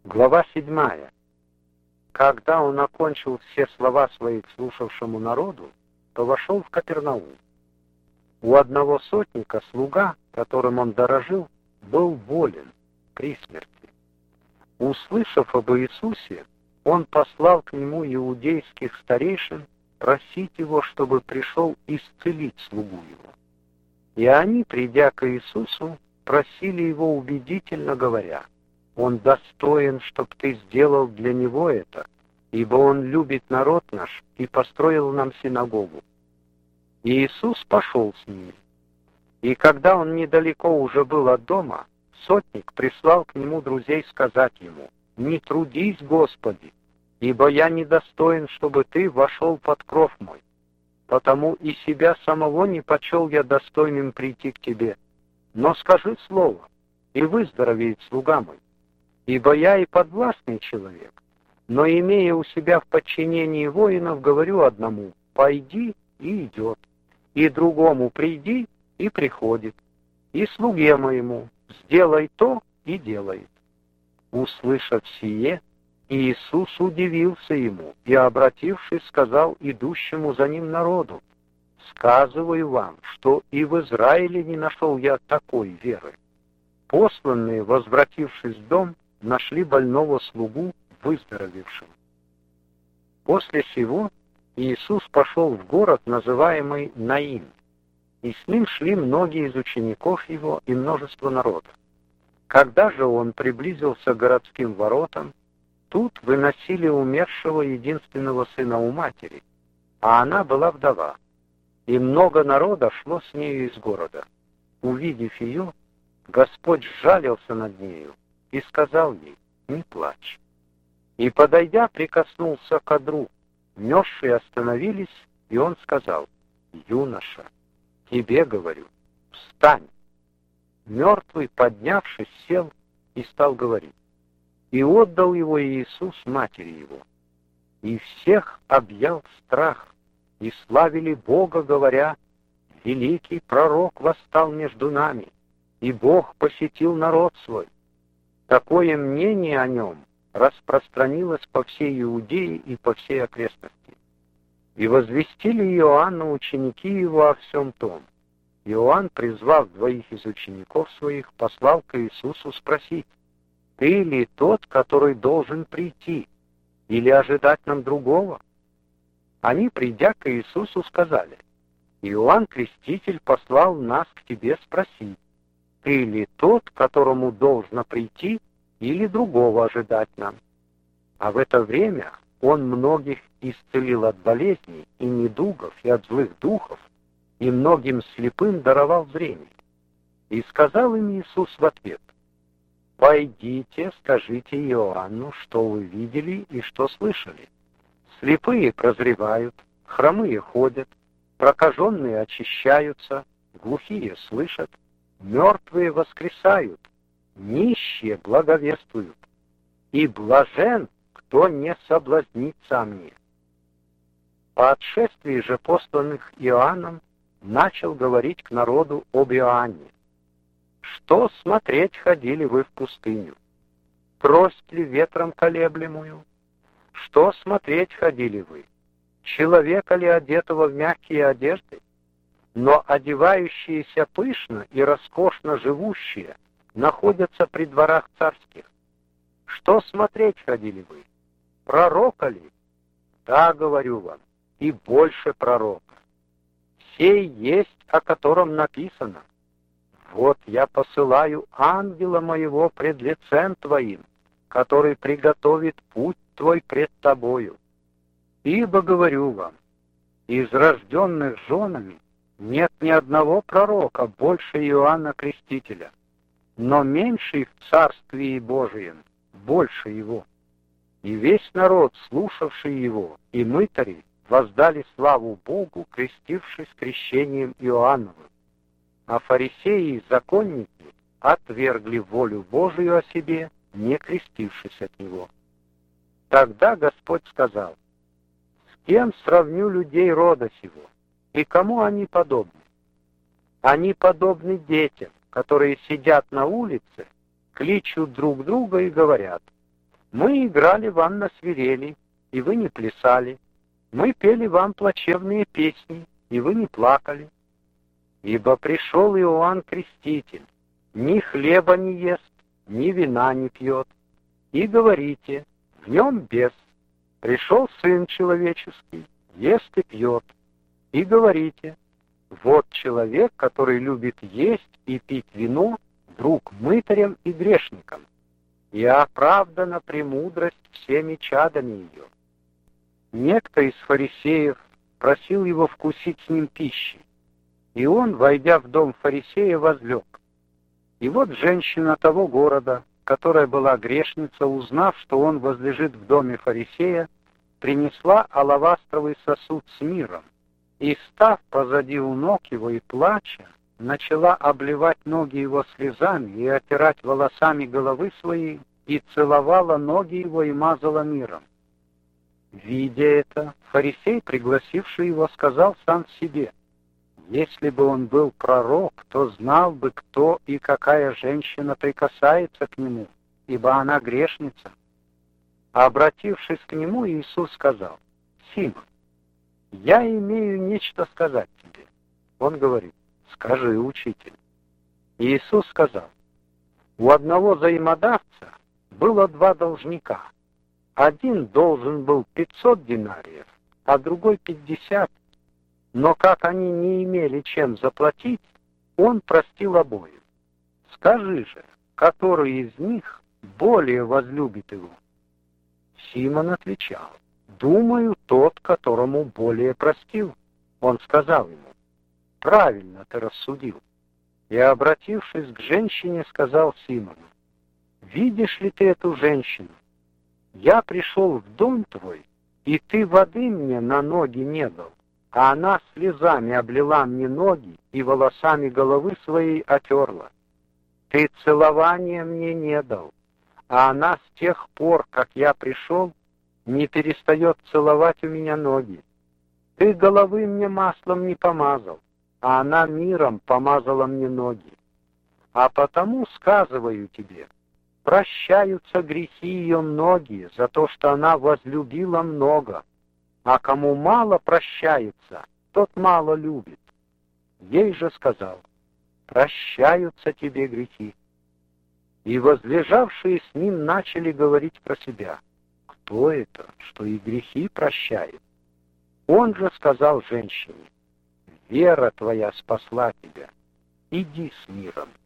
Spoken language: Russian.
Глава 7. Когда он окончил все слова свои к слушавшему народу, то вошел в Капернаум. У одного сотника слуга, которым он дорожил, был болен при смерти. Услышав об Иисусе, он послал к нему иудейских старейшин просить его, чтобы пришел исцелить слугу его. И они, придя к Иисусу, просили его убедительно, говоря: «Он достоин, чтоб ты сделал для него это, ибо он любит народ наш и построил нам синагогу». И Иисус пошел с ними. И когда он недалеко уже был от дома, сотник прислал к нему друзей сказать ему: «Не трудись, Господи, ибо я недостоин, чтобы ты вошел под кров мой. Потому и себя самого не почел я достойным прийти к тебе. Но скажи слово, и выздоровеет слуга мой. Ибо я и подвластный человек, но, имея у себя в подчинении воинов, говорю одному: пойди, и идет, и другому: приди, и приходит, и слуге моему: сделай то, и делает». Услышав сие, Иисус удивился ему и, обратившись, сказал идущему за ним народу: «Сказываю вам, что и в Израиле не нашел я такой веры». Посланные, возвратившись в дом, нашли больного слугу выздоровевшим. После сего Иисус пошел в город, называемый Наин, и с ним шли многие из учеников его и множество народа. Когда же он приблизился к городским воротам, тут выносили умершего единственного сына у матери, а она была вдова, и много народа шло с нею из города. Увидев ее, Господь сжалился над нею и сказал ей: «Не плачь». И, подойдя, прикоснулся к одру. Мертвые остановились, и он сказал: «Юноша, тебе говорю, встань». Мертвый, поднявшись, сел и стал говорить. И отдал его Иисус матери его. И всех объял страх, и славили Бога, говоря: «Великий пророк восстал между нами, и Бог посетил народ свой». Такое мнение о нем распространилось по всей Иудее и по всей окрестности. И возвестили Иоанну ученики его о всем том. Иоанн, призвав двоих из учеников своих, послал к Иисусу спросить: «Ты ли тот, который должен прийти, или ожидать нам другого?» Они, придя к Иисусу, сказали: «Иоанн Креститель послал нас к тебе спросить: ты ли тот, которому должно прийти, или другого ожидать нам?» А в это время он многих исцелил от болезней и недугов и от злых духов, и многим слепым даровал зрение. И сказал им Иисус в ответ: «Пойдите, скажите Иоанну, что вы видели и что слышали. Слепые прозревают, хромые ходят, прокаженные очищаются, глухие слышат, мертвые воскресают, нищие благовествуют, и блажен, кто не соблазнится о мне». По отшествии же посланных Иоанном начал говорить к народу об Иоанне: «Что смотреть ходили вы в пустыню? Трость ли ветром колеблемую? Что смотреть ходили вы? Человека ли, одетого в мягкие одежды? Но одевающиеся пышно и роскошно живущие находятся при дворах царских. Что смотреть ходили вы? Пророка ли? Да, говорю вам, и больше пророка. Сей есть, о котором написано: вот я посылаю ангела моего пред лицем твоим, который приготовит путь твой пред тобою. Ибо, говорю вам, из рожденных женами нет ни одного пророка больше Иоанна Крестителя, но меньший в Царствии Божием больше его». И весь народ, слушавший его, и мытари, воздали славу Богу, крестившись крещением Иоанновым. А фарисеи и законники отвергли волю Божию о себе, не крестившись от него. Тогда Господь сказал: «С кем сравню людей рода сего, и кому они подобны? Они подобны детям, которые сидят на улице, кличут друг друга и говорят: Мы играли вам на свирели, и вы не плясали. Мы пели вам плачевные песни, и вы не плакали. Ибо пришел Иоанн Креститель, ни хлеба не ест, ни вина не пьет. И говорите, в нем бес. Пришел Сын Человеческий, ест и пьет. И говорите, вот человек, который любит есть и пить вино, друг мытарям и грешникам, и оправдана премудрость всеми чадами ее. Некто из фарисеев просил его вкусить с ним пищи, и он, войдя в дом фарисея, возлег. И вот женщина того города, которая была грешница, узнав, что он возлежит в доме фарисея, принесла алавастровый сосуд с миром, и, став позади у ног его и плача, начала обливать ноги его слезами и отирать волосами головы своей, и целовала ноги его и мазала миром. Видя это, фарисей, пригласивший его, сказал сам себе: если бы он был пророк, то знал бы, кто и какая женщина прикасается к нему, ибо она грешница. А обратившись к нему, Иисус сказал: Симон, я имею нечто сказать тебе. Он говорит: скажи, учитель. Иисус сказал: у одного взаимодавца было два должника. Один должен был 500 динариев, а другой 50. Но как они не имели чем заплатить, он простил обоим. Скажи же, который из них более возлюбит его? Симон отвечал: думаю, тот, которому более простил. Он сказал ему: правильно ты рассудил. И, обратившись к женщине, сказал Симону: видишь ли ты эту женщину? Я пришел в дом твой, и ты воды мне на ноги не дал, а она слезами облила мне ноги и волосами головы своей отерла. Ты целования мне не дал, а она с тех пор, как я пришел, не перестает целовать у меня ноги. Ты головы мне маслом не помазал, а она миром помазала мне ноги. А потому сказываю тебе, прощаются грехи ее многие за то, что она возлюбила много, а кому мало прощается, тот мало любит. Ей же сказал: прощаются тебе грехи. И возлежавшие с ним начали говорить про себя: кто это, что и грехи прощает? Он же сказал женщине: вера твоя спасла тебя, иди с миром.